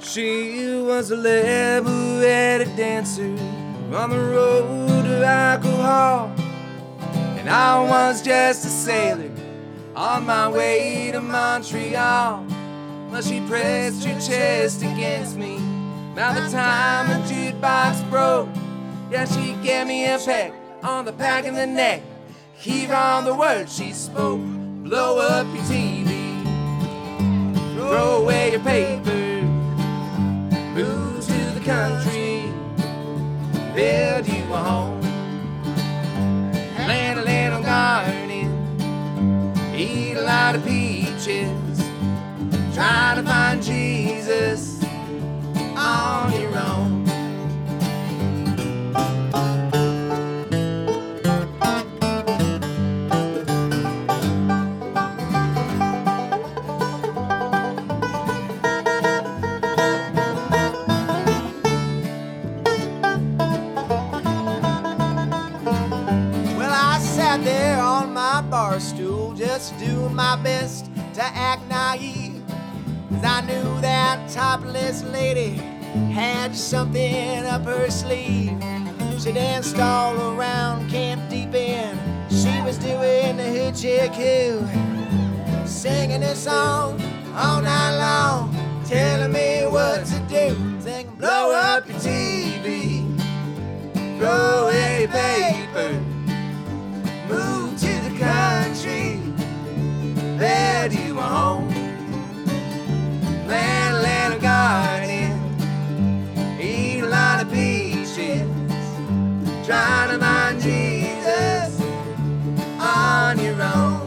She was a level-headed dancer on the road to alcohol, and I was just a sailor on my way to Montreal. Well, she pressed her chest against me by the time the jukebox broke. Yeah, she gave me a peck on the back of the neck. Here are the words she spoke: blow up your TV, throw away your paper, move to the country, build you a home, plant a little garden, eat a lot of peaches, try to find Jesus on your own. There on my bar stool, just doing my best to act naive, 'cause I knew that topless lady had something up her sleeve. She danced all around Camp Deep End. She was doing the hoochie-coo, singing this song all night long, telling me what to do. Singing, blow up your TV, throw away your paper, move to the country, build you a home, plant a little garden, eat a lot of peaches, try to find Jesus on your own.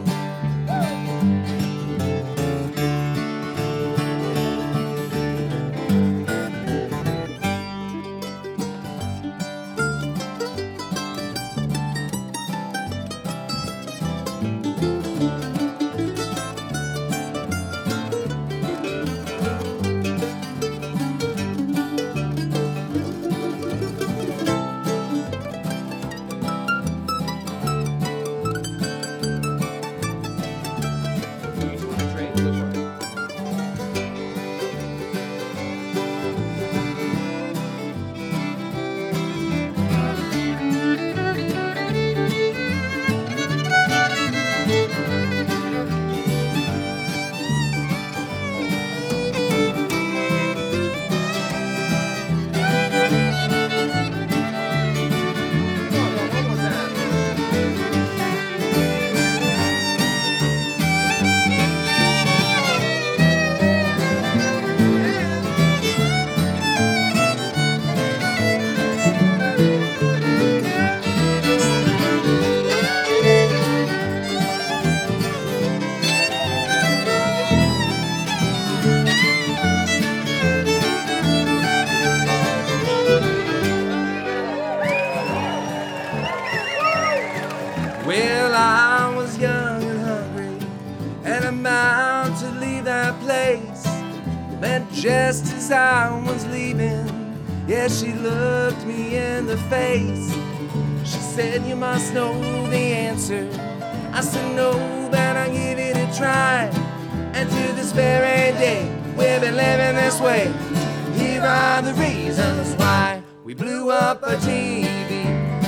Well, I was young and hungry and about to leave that place. But just as I was leaving, yeah, she looked me in the face. She said, you must know the answer. I said, no, but I'll give it a try. And to this very day, we've been living this way. Here are the reasons why. We blew up our TV,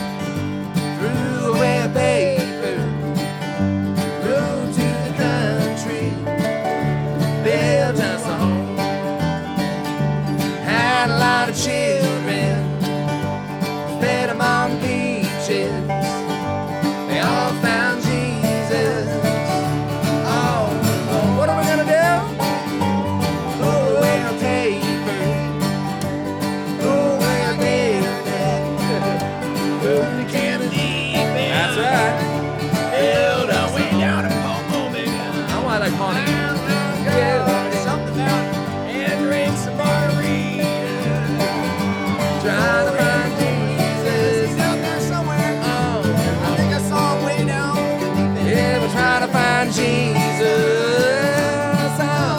threw away a paper, rode to the country, built us a home, had a lot of children, fed them on peaches. They all found Jesus. Oh, what are we gonna do? Throw away our paper, throw away our building, move to Kennedy. That's right. Build our way down to Pomo, baby. I want like Pawnee. Something about and drink some margaritas. Trying to find Jesus. He's out there somewhere. Oh, I think I saw him way down. yeah, we're trying to find Jesus. Oh.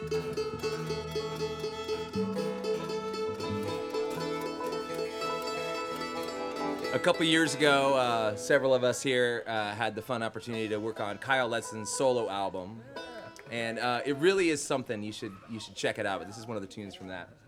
A couple years ago, several of us here had the fun opportunity to work on Kyle Letson's solo album, and it really is something. You should check it out. But this is one of the tunes from that.